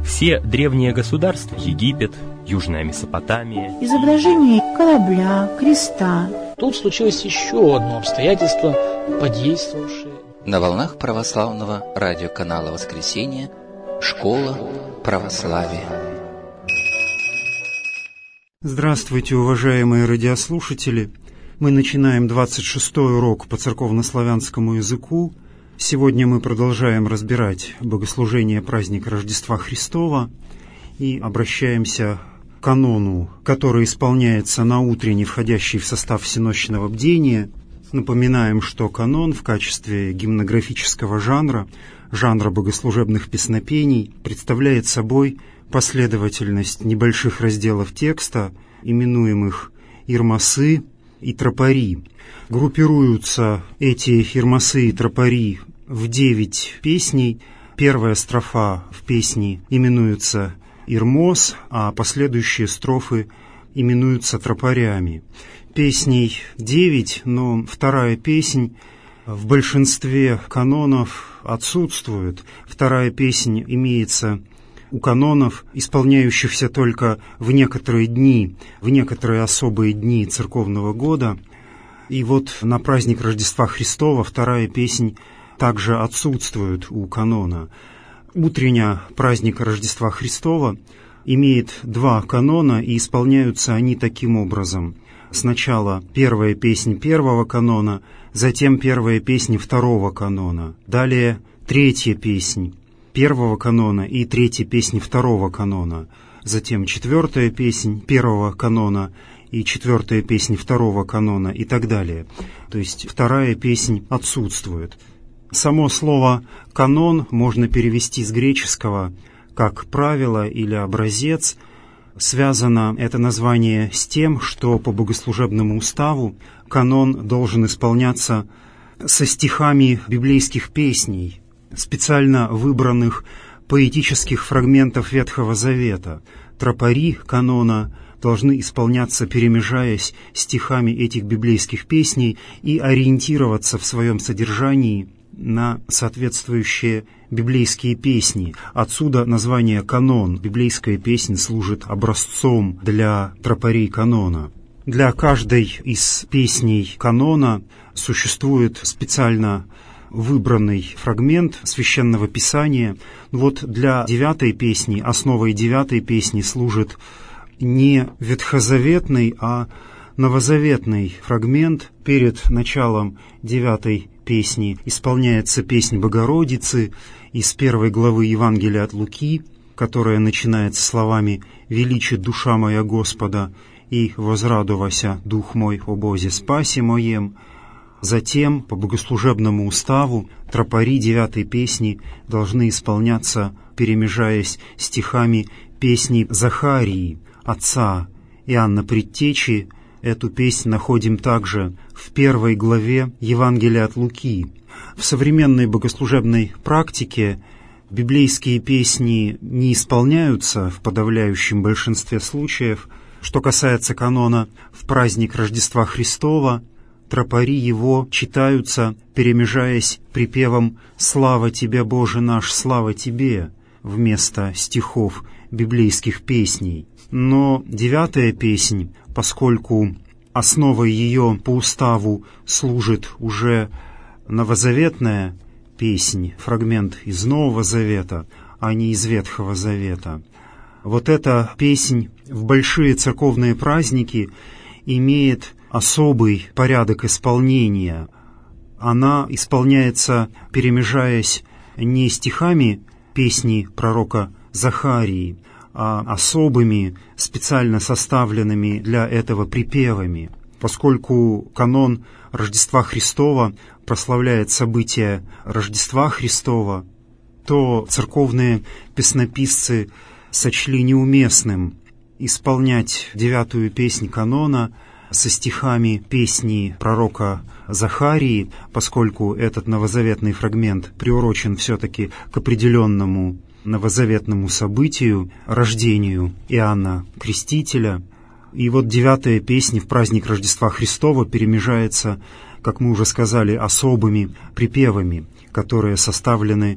Все древние государства, Египет, Южная Месопотамия, изображение корабля, креста. Тут случилось еще одно обстоятельство, подействовавшее. На волнах православного радиоканала «Воскресенье» «Школа православия». Здравствуйте, уважаемые радиослушатели! Мы начинаем 26-й урок по церковнославянскому языку. Сегодня мы продолжаем разбирать богослужение праздника Рождества Христова и обращаемся к канону, который исполняется на утренне, входящий в состав всенощного бдения. Напоминаем, что канон в качестве гимнографического жанра богослужебных песнопений, представляет собой последовательность небольших разделов текста, именуемых ирмасы и тропари. Группируются эти ирмасы и тропари в 9 песней. Первая строфа в песне именуется ирмос, а последующие строфы именуются тропарями. Песней 9, но вторая песнь в большинстве канонов отсутствует. Вторая песнь имеется у канонов, исполняющихся только в некоторые дни, в некоторые особые дни церковного года. И вот на праздник Рождества Христова вторая песнь также отсутствует у канона. Утренняя праздника Рождества Христова имеет 2 канона, и исполняются они таким образом. Сначала первая песнь первого канона, затем первая песнь второго канона, далее третья песнь первого канона и третья песнь второго канона, затем четвертая песнь первого канона и четвертая песнь второго канона и так далее. То есть вторая песнь отсутствует. Само слово «канон» можно перевести с греческого как «правило» или «образец». Связано это название с тем, что по богослужебному уставу канон должен исполняться со стихами библейских песней, специально выбранных поэтических фрагментов Ветхого Завета. Тропари канона должны исполняться, перемежаясь стихами этих библейских песней, и ориентироваться в своем содержании на соответствующие библейские песни. Отсюда название «канон». Библейская песнь служит образцом для тропарей канона. Для каждой из песней канона существует специально выбранный фрагмент Священного Писания. Вот для 9-й песни, основой 9-й песни служит не ветхозаветный, а новозаветный фрагмент. Перед началом 9-й песни исполняется песнь Богородицы из 1 главы Евангелия от Луки, которая начинается словами «Величит душа моя Господа, и возрадовася дух мой о Бозе спасе моем». Затем, по богослужебному уставу, тропари 9-й песни должны исполняться, перемежаясь стихами песни Захарии, отца Иоанна Предтечи. Эту песнь находим также в 1 главе Евангелия от Луки. В современной богослужебной практике библейские песни не исполняются в подавляющем большинстве случаев. Что касается канона в праздник Рождества Христова, тропари его читаются, перемежаясь припевом «Слава Тебе, Боже наш, слава Тебе» вместо стихов библейских песней. Но 9-я песнь, поскольку основой ее по уставу служит уже новозаветная песнь, фрагмент из Нового Завета, а не из Ветхого Завета, вот эта песнь в большие церковные праздники имеет особый порядок исполнения. Она исполняется, перемежаясь не стихами песни пророка Захарии, а особыми, специально составленными для этого припевами. Поскольку канон Рождества Христова прославляет события Рождества Христова, то церковные песнописцы сочли неуместным исполнять 9-ю песнь канона со стихами песни пророка Захарии, поскольку этот новозаветный фрагмент приурочен все-таки к определенному новозаветному событию, рождению Иоанна Крестителя. И вот 9-я песня в праздник Рождества Христова перемежается, как мы уже сказали, особыми припевами, которые составлены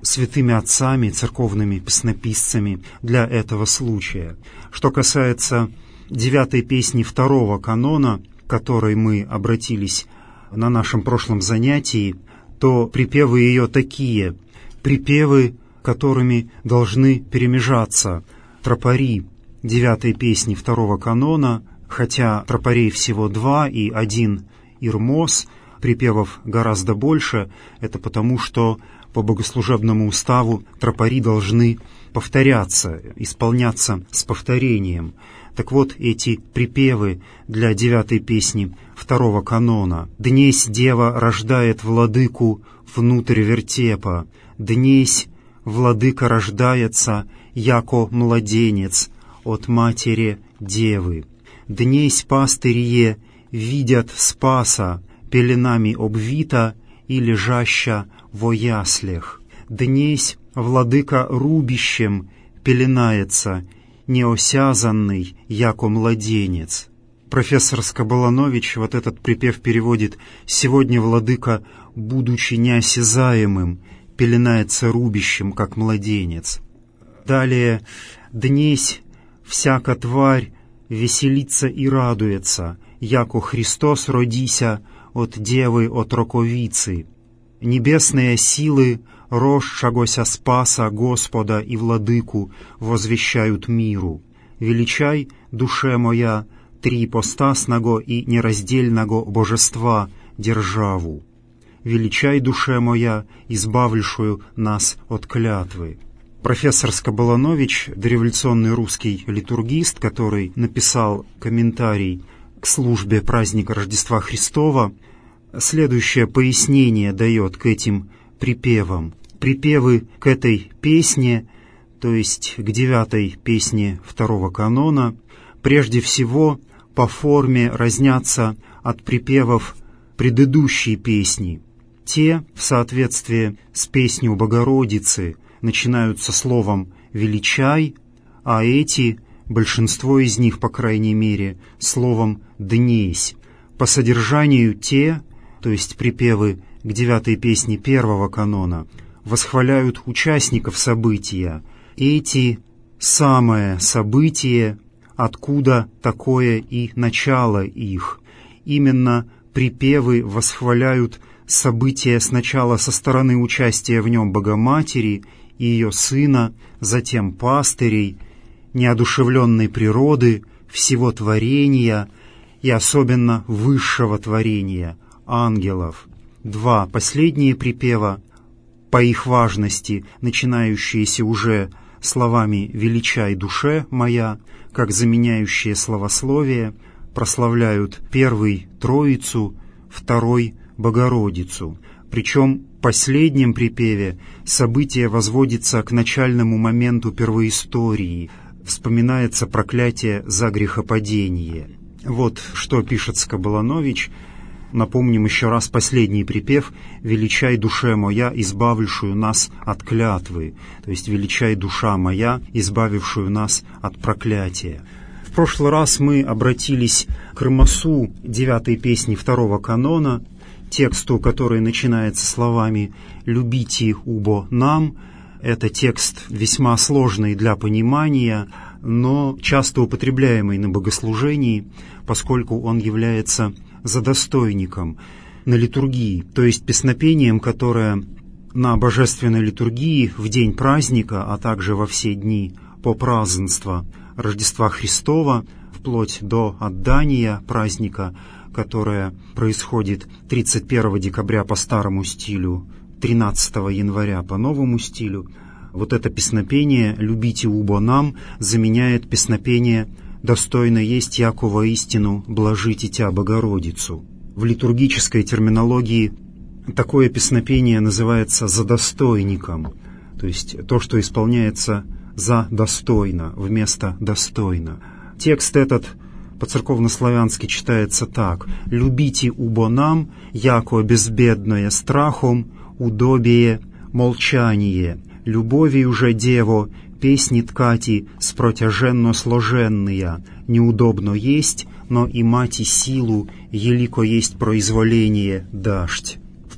святыми отцами, церковными песнописцами для этого случая. Что касается 9-й песни 2-го канона, к которой мы обратились на нашем прошлом занятии, то припевы ее такие: припевы, которыми должны перемежаться тропари 9-й песни 2-го канона, хотя тропарей всего 2 и 1 ирмос, припевов гораздо больше, это потому, что по богослужебному уставу тропари должны повторяться, исполняться с повторением. Так вот, эти припевы для 9-й песни 2-го канона: «Днесь дева рождает владыку внутрь вертепа, днесь владыка рождается, яко младенец от матери девы, днесь пастырье видят спаса, пеленами обвита и лежаща во яслях, днесь владыка рубищем пеленается, неосязанный, яко младенец». Профессор Скоболанович вот этот припев переводит: «Сегодня владыка, будучи неосязаемым, пеленается рубищем, как младенец». Далее: «Днесь всяка тварь веселится и радуется, яко Христос родися от девы отроковицы. Небесные силы, росшагося спаса Господа и владыку, возвещают миру. Величай, душе моя, триипостасного и нераздельного божества державу. Величай, душе моя, избавившую нас от клятвы». Профессор Скоболанович, дореволюционный русский литургист, который написал комментарий к службе праздника Рождества Христова, следующее пояснение дает к этим припевам. Припевы к этой песне, то есть к 9-й песне 2-го канона, прежде всего по форме разнятся от припевов предыдущей песни. Те, в соответствии с песнью Богородицы, начинаются словом «величай», а эти, большинство из них, по крайней мере, словом «днесь». По содержанию те, то есть припевы к 9-й песне 1-го канона, восхваляют участников события. Эти самое событие, откуда такое и начало их. Именно припевы восхваляют события сначала со стороны участия в нем Богоматери и ее Сына, затем пастырей, неодушевленной природы, всего творения и особенно высшего творения, ангелов. 2 последние припева, по их важности, начинающиеся уже словами «величай, душе моя», как заменяющие словословие, прославляют 1-й Троицу, 2-й Богородицу. Причем в последнем припеве событие возводится к начальному моменту первоистории, вспоминается проклятие за грехопадение. Вот что пишет Скоболанович. Напомним еще раз последний припев: «Величай, душе моя, избавившую нас от клятвы», то есть «Величай, душа моя, избавившую нас от проклятия». В прошлый раз мы обратились к ремосу 9-й песни 2-го канона, тексту, который начинается словами «любите убо нам». Это текст весьма сложный для понимания, но часто употребляемый на богослужении, поскольку он является задостойником на литургии, то есть песнопением, которое на божественной литургии в день праздника, а также во все дни по празднеству Рождества Христова, вплоть до отдания праздника, которое происходит 31 декабря по старому стилю, 13 января по новому стилю. Вот это песнопение «Любите убо нам» заменяет песнопение «Достойно есть яко воистину блажите тя Богородицу». В литургической терминологии такое песнопение называется «задостойником», то есть то, что исполняется «за достойно» вместо «достойно». Текст этот по-церковнославянски читается так: «Любите убо нам, яко безбедное страхом, удобие, молчание, любовью же дево, песни ткати спротяженно сложенные, неудобно есть, но и мати силу, елико есть произволение дашь». В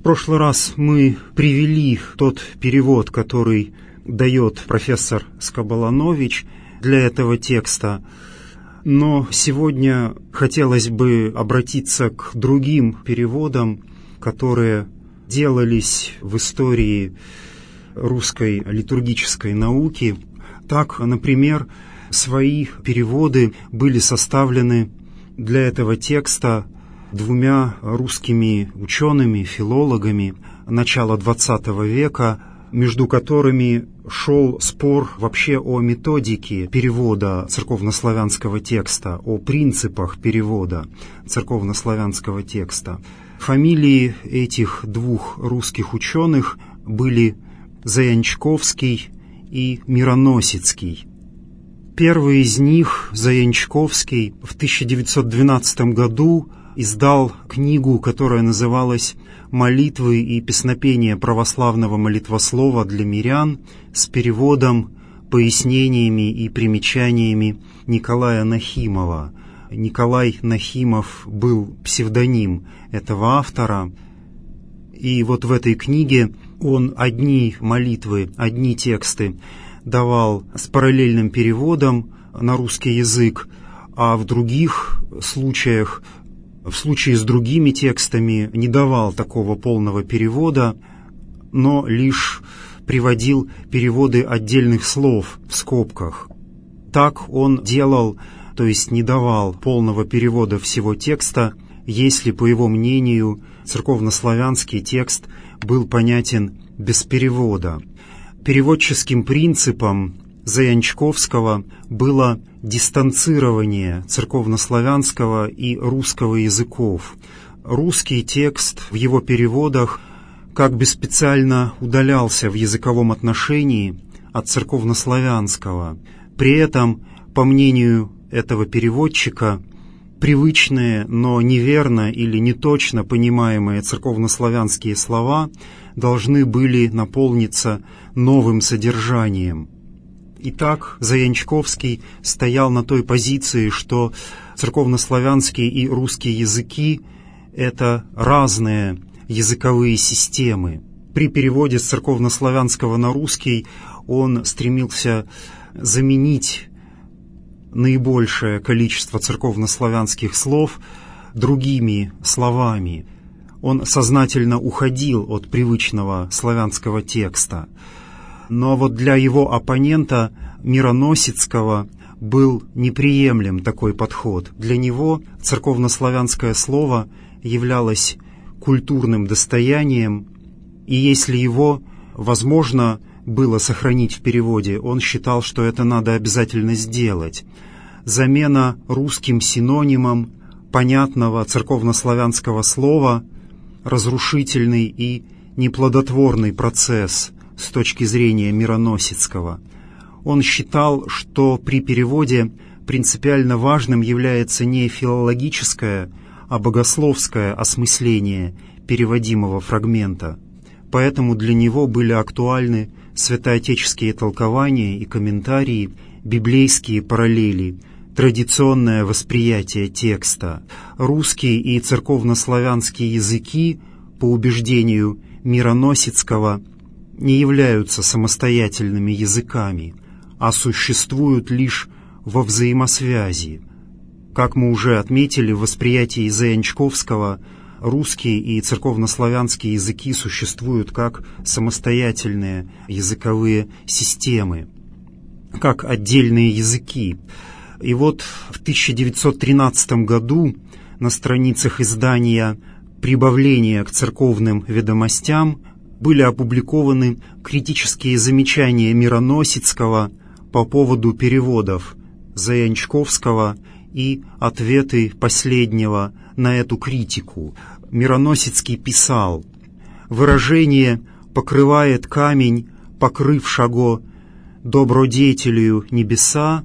прошлый раз мы привели тот перевод, который дает профессор Скоболанович для этого текста, но сегодня хотелось бы обратиться к другим переводам, которые делались в истории русской литургической науки. Так, например, свои переводы были составлены для этого текста двумя русскими учеными, филологами начала XX века, между которыми шел спор вообще о методике перевода церковнославянского текста, о принципах перевода церковнославянского текста. Фамилии этих двух русских ученых были Заянчковский и Мироносицкий. Первый из них, Заянчковский, в 1912 году издал книгу, которая называлась «Молитвы и песнопения православного молитвослова для мирян» с переводом, пояснениями и примечаниями Николая Нахимова. Николай Нахимов был псевдоним этого автора. И вот в этой книге он одни молитвы, одни тексты давал с параллельным переводом на русский язык, а в других случаях, в случае с другими текстами, не давал такого полного перевода, но лишь приводил переводы отдельных слов в скобках. Так он делал, то есть не давал полного перевода всего текста, если, по его мнению, церковнославянский текст был понятен без перевода. Переводческим принципом Заянчковского было дистанцирование церковнославянского и русского языков. Русский текст в его переводах как бы специально удалялся в языковом отношении от церковнославянского. При этом, по мнению этого переводчика, привычные, но неверно или неточно понимаемые церковнославянские слова должны были наполниться новым содержанием. Итак, Заянчковский стоял на той позиции, что церковнославянский и русский языки — это разные языковые системы. При переводе с церковнославянского на русский он стремился заменить наибольшее количество церковнославянских слов другими словами. Он сознательно уходил от привычного славянского текста. Но вот для его оппонента Мироносицкого был неприемлем такой подход. Для него церковнославянское слово являлось культурным достоянием, и если его возможно было сохранить в переводе, он считал, что это надо обязательно сделать. Замена русским синонимом понятного церковнославянского слова — разрушительный и неплодотворный процесс с точки зрения Мироносицкого. Он считал, что при переводе принципиально важным является не филологическое, а богословское осмысление переводимого фрагмента. Поэтому для него были актуальны святоотеческие толкования и комментарии, библейские параллели, традиционное восприятие текста. Русский и церковнославянские языки, по убеждению Мироносицкого, не являются самостоятельными языками, а существуют лишь во взаимосвязи. Как мы уже отметили, в восприятии Заянчковского русские и церковнославянские языки существуют как самостоятельные языковые системы, как отдельные языки. И вот в 1913 году на страницах издания «Прибавление к церковным ведомостям» были опубликованы критические замечания Мироносицкого по поводу переводов Заянчковского и ответы последнего на эту критику. Мироносицкий писал: «Выражение «покрывает камень, покрывшаго добродетелью небеса»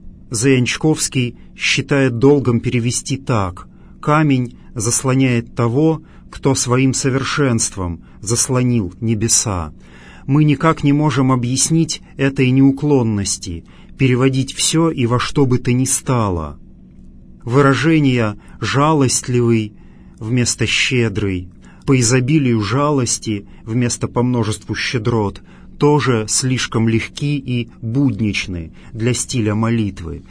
Заянчковский считает долгом перевести так: «Камень заслоняет того, кто своим совершенством заслонил небеса». Мы никак не можем объяснить этой неуклонности, переводить все и во что бы то ни стало. Выражения «жалостливый» вместо «щедрый», по изобилию жалости вместо по множеству щедрот тоже слишком легки и будничны для стиля молитвы.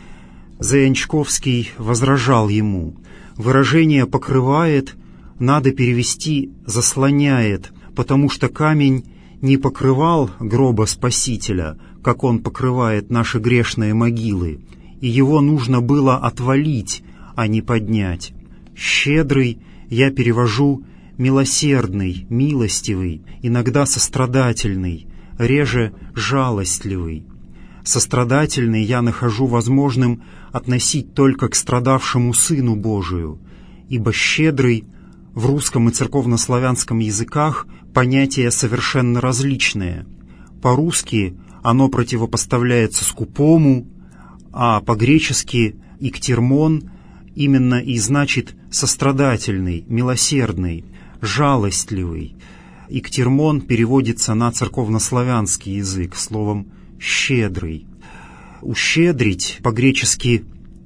Заянчковский возражал ему: выражение «покрывает» надо перевести «заслоняет», потому что камень не покрывал гроба Спасителя, как он покрывает наши грешные могилы, и его нужно было отвалить, а не поднять. «Щедрый» я перевожу «милосердный», «милостивый», иногда «сострадательный», реже «жалостливый». Сострадательный я нахожу возможным относить только к страдавшему Сыну Божию, ибо «щедрый» в русском и церковнославянском языках понятия совершенно различные. По-русски оно противопоставляется скупому, а по-гречески «иктирмон» именно и значит «сострадательный», «милосердный», «жалостливый». «Иктирмон» переводится на церковнославянский язык словом «щедрый». «Ущедрить» по-гречески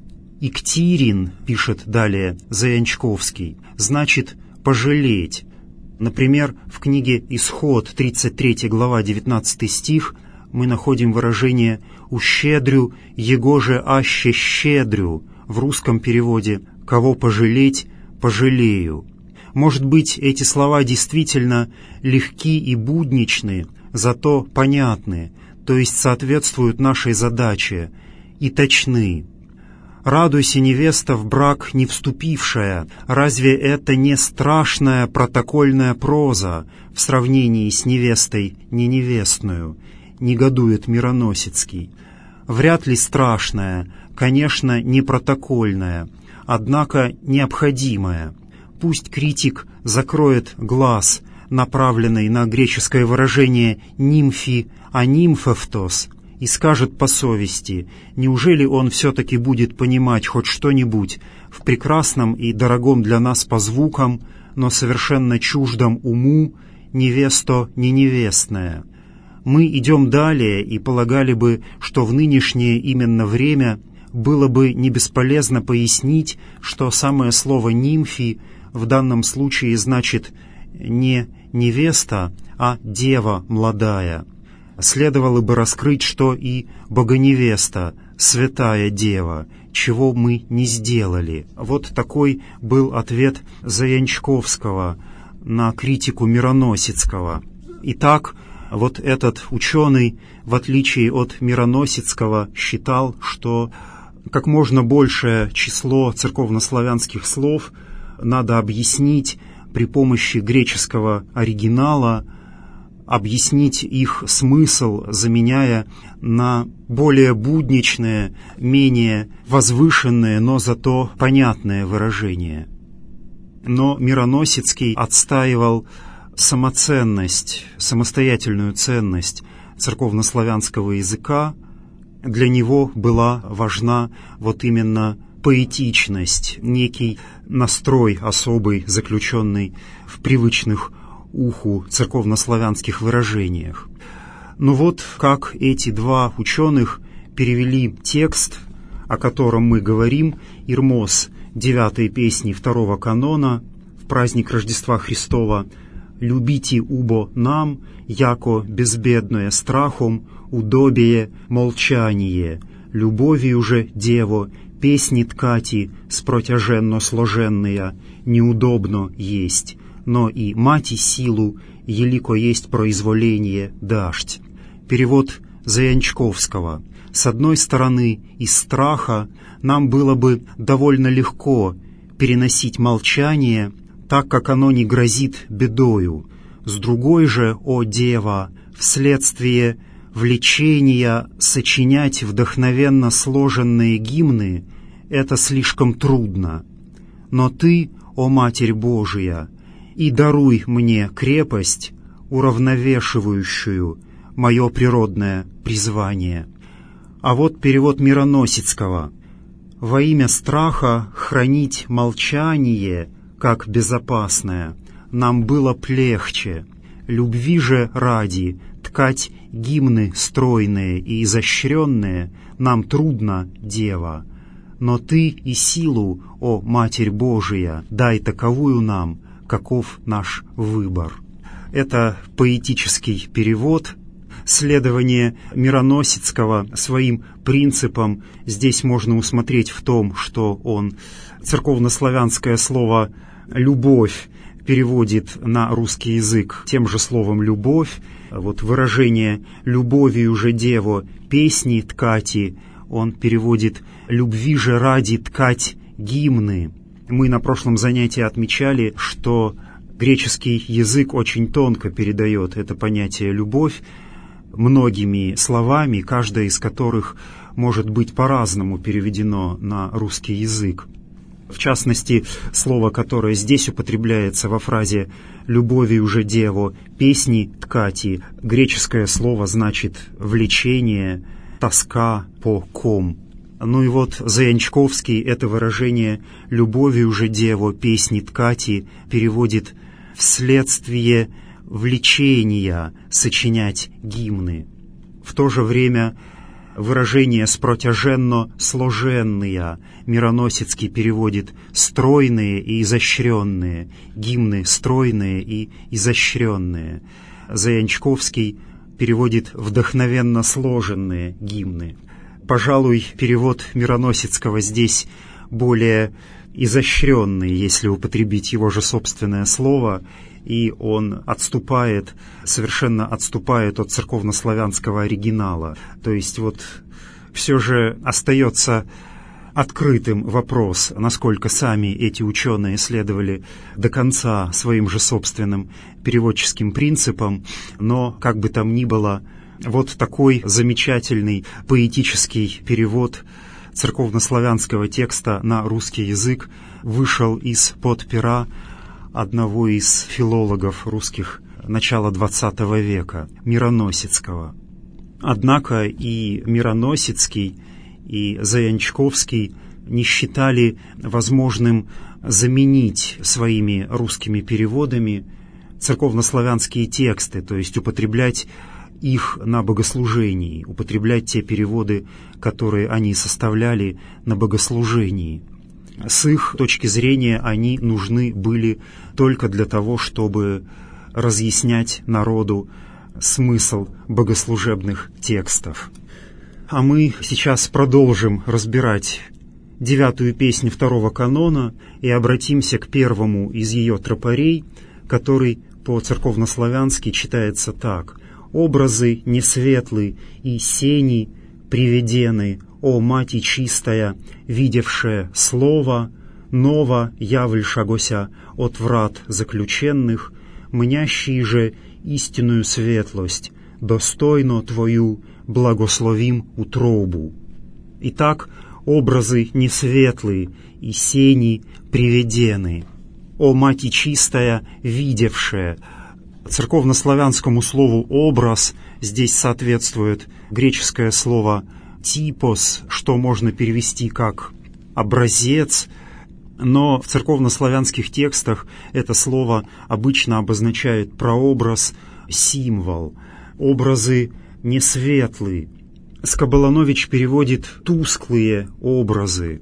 «иктирин», пишет далее Заянчковский, значит «пожалеть». Например, в книге «Исход», 33 глава, 19 стих, мы находим выражение «ущедрю, егоже аще щедрю», в русском переводе «кого пожалеть, пожалею». Может быть, эти слова действительно легки и будничны, зато понятны, то есть соответствуют нашей задаче, и точны. «Радуйся, невеста, в брак не вступившая, разве это не страшная протокольная проза в сравнении с невестой не невестную?» негодует Мироносецкий. Вряд ли страшная, конечно, не протокольная, однако необходимая. Пусть критик закроет глаз, направленный на греческое выражение «нимфи», а «нимфевтос», и скажет по совести, неужели он все-таки будет понимать хоть что-нибудь в прекрасном и дорогом для нас по звукам, но совершенно чуждом уму «невесто не невестная». Мы идем далее и полагали бы, что в нынешнее именно время было бы не бесполезно пояснить, что самое слово «нимфи» в данном случае значит не невеста, а дева молодая. Следовало бы раскрыть, что и богоневеста, святая дева, чего мы не сделали. Вот такой был ответ Заянчковского на критику Мироносецкого. Итак, вот этот ученый, в отличие от Мироносецкого, считал, что как можно большее число церковнославянских слов надо объяснить при помощи греческого оригинала, объяснить их смысл, заменяя на более будничные, менее возвышенные, но зато понятные выражения. Но Мироносецкий отстаивал самоценность, самостоятельную ценность церковнославянского языка. Для него была важна вот именно поэтичность, некий настрой особый, заключенный в привычных уху церковнославянских выражениях. Ну вот как эти два ученых перевели текст, о котором мы говорим, Ирмос 9-й песни 2-го канона в праздник Рождества Христова: «Любите убо нам, яко безбедное страхом, удобие молчание, любовью же дево, песни ткати спротяженно сложенные, неудобно есть, но и мати силу, елико есть произволение дашь». Перевод Заянчковского. С одной стороны, из страха нам было бы довольно легко переносить молчание, так как оно не грозит бедою. С другой же, о дева, вследствие влечения сочинять вдохновенно сложенные гимны — это слишком трудно. Но ты, о Матерь Божия, и даруй мне крепость, уравновешивающую мое природное призвание. А вот перевод Мироносецкого. «Во имя страха хранить молчание, как безопасное, нам было плегче, любви же ради ткать гимны стройные и изощренные нам трудно, дева. Но ты и силу, о Матерь Божия, дай таковую нам, каков наш выбор. Это поэтический перевод, следование Мироносецкого своим принципам. Здесь можно усмотреть в том, что он церковнославянское слово «любовь» переводит на русский язык тем же словом «любовь». Вот выражение «любовью же дево песни ткати» он переводит «любви же ради ткать гимны». Мы на прошлом занятии отмечали, что греческий язык очень тонко передает это понятие «любовь» многими словами, каждая из которых может быть по-разному переведено на русский язык. В частности, слово, которое здесь употребляется во фразе «любовью же дево песни ткати», греческое слово значит «влечение», «тоска по ком». Ну и вот Заянчковский это выражение «любовью же дево песни ткати» переводит «вследствие влечения сочинять гимны». В то же время выражение «спротяженно сложенные» Мироносецкий переводит «стройные и изощренные», гимны «стройные и изощренные». Заянчковский переводит «вдохновенно сложенные гимны». Пожалуй, перевод Мироносецкого здесь более изощренный, если употребить его же собственное слово, и он совершенно отступает от церковнославянского оригинала. То есть вот все же остается открытым вопрос, насколько сами эти ученые следовали до конца своим же собственным переводческим принципам, но, как бы там ни было, вот такой замечательный поэтический перевод церковнославянского текста на русский язык вышел из-под пера одного из филологов русских начала XX века, Мироносецкого. Однако и Мироносецкий, и Заянчковский не считали возможным заменить своими русскими переводами церковнославянские тексты, то есть употреблять их на богослужении, употреблять те переводы, которые они составляли на богослужении. С их точки зрения они нужны были только для того, чтобы разъяснять народу смысл богослужебных текстов. А мы сейчас продолжим разбирать 9-ю песню 2-го канона и обратимся к первому из ее тропарей, который по-церковнославянски читается так: «Образы несветлы и сени приведены, о Мати чистая, видевшая слово, ново явльшагося от врат заключенных, мнящий же истинную светлость, достойно Твою благословим утробу». Итак, образы несветлые и сени приведены, о Мати чистая, видевшая. Церковнославянскому слову «образ» здесь соответствует греческое слово «типос», что можно перевести как «образец», но в церковнославянских текстах это слово обычно обозначает прообраз, символ. Образы несветлые. Скоболонович переводит «тусклые образы».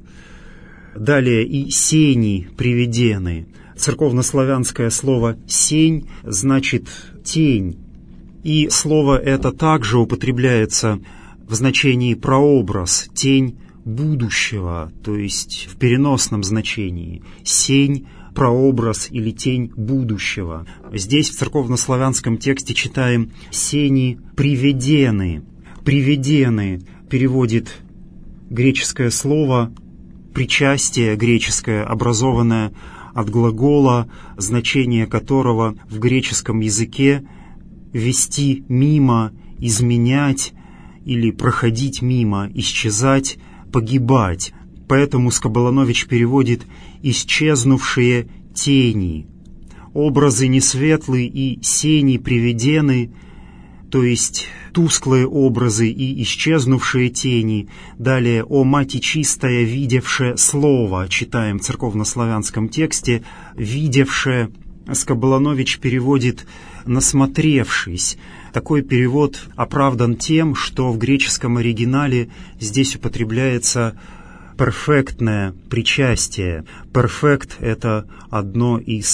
Далее и «сени приведены». Церковнославянское слово «сень» значит «тень». И слово это также употребляется в значении прообраз, тень будущего, то есть в переносном значении. Сень, прообраз или тень будущего. Здесь в церковнославянском тексте читаем «сени приведены». «Приведены» переводит греческое слово «причастие» греческое, образованное от глагола, значение которого в греческом языке «вести мимо», «изменять» или «проходить мимо», «исчезать», «погибать». Поэтому Скоболонович переводит «исчезнувшие тени». Образы несветлые и сени приведены, то есть тусклые образы и исчезнувшие тени. Далее «о Мати чистая, видевшая слово», читаем в церковнославянском тексте. «Видевшая» Скоболонович переводит «насмотревшись». Такой перевод оправдан тем, что в греческом оригинале здесь употребляется перфектное причастие. Перфект — это одно из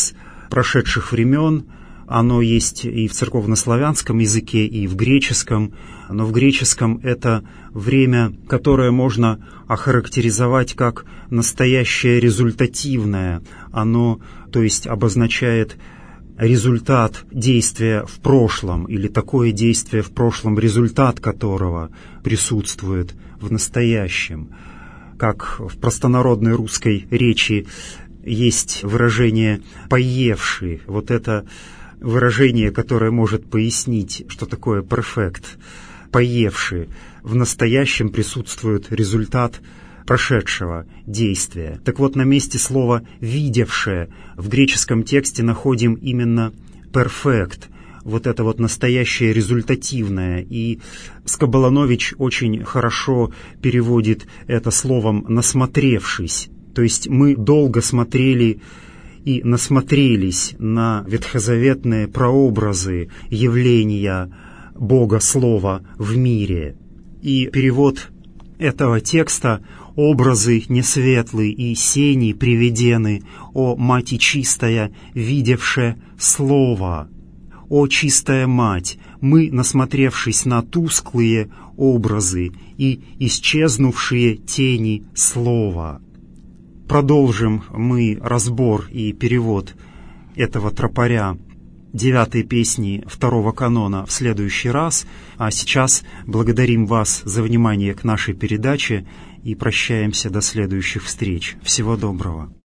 прошедших времен. Оно есть и в церковнославянском языке, и в греческом, но в греческом это время, которое можно охарактеризовать как настоящее результативное. Оно, то есть, обозначает результат действия в прошлом, или такое действие в прошлом, результат которого присутствует в настоящем. Как в простонародной русской речи есть выражение «поевший». Вот это выражение, которое может пояснить, что такое перфект. «Поевший». В настоящем присутствует результат прошедшего действия. Так вот, на месте слова «видевшее» в греческом тексте находим именно «перфект», вот это вот настоящее результативное. И Скоболонович очень хорошо переводит это словом «насмотревшись». То есть мы долго смотрели и насмотрелись на ветхозаветные прообразы явления Бога Слова в мире. И перевод этого текста: «Образы несветлые и сени приведены, о Мати чистая, видевше Слово». «О чистая Мать, мы, насмотревшись на тусклые образы и исчезнувшие тени Слова». Продолжим мы разбор и перевод этого тропаря 9-й песни 2-го канона в следующий раз. А сейчас благодарим вас за внимание к нашей передаче и прощаемся до следующих встреч. Всего доброго.